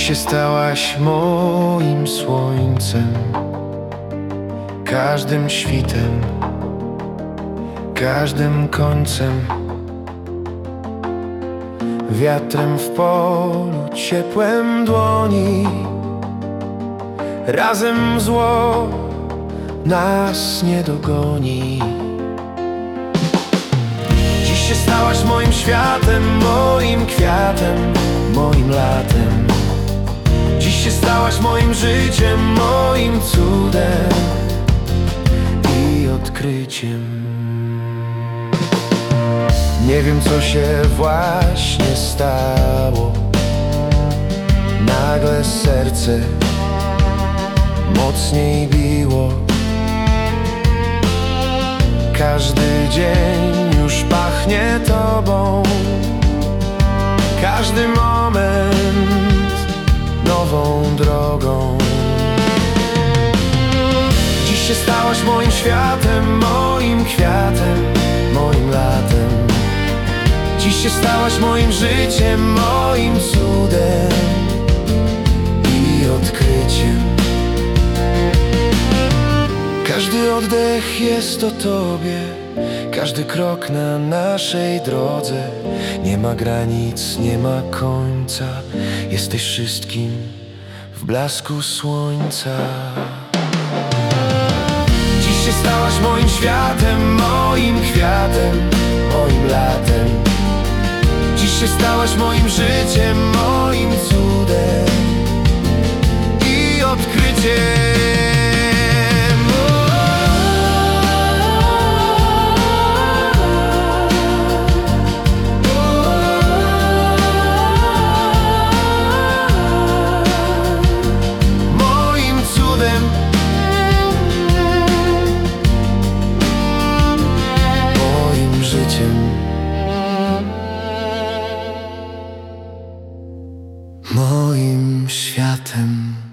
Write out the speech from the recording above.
się stałaś moim słońcem, każdym świtem, każdym końcem, wiatrem w polu, ciepłem dłoni. Razem zło nas nie dogoni. Dziś się stałaś moim światem, moim kwiatem, moim latem. Dziś się stałaś moim życiem, moim cudem i odkryciem. Nie wiem, co się właśnie stało. Nagle serce mocniej biło. Każdy dzień już pachnie tobą. Każdy moment nową drogą. Dziś się stałaś moim światem, moim kwiatem, moim latem. Dziś się stałaś moim życiem, moim cudem i odkryciem. Każdy oddech jest o tobie, każdy krok na naszej drodze. Nie ma granic, nie ma końca. Jesteś wszystkim w blasku słońca. Dziś się stałaś moim światem, moim kwiatem, moim latem. Dziś się stałaś moim życiem, moim cudem i odkryciem. Moim światem.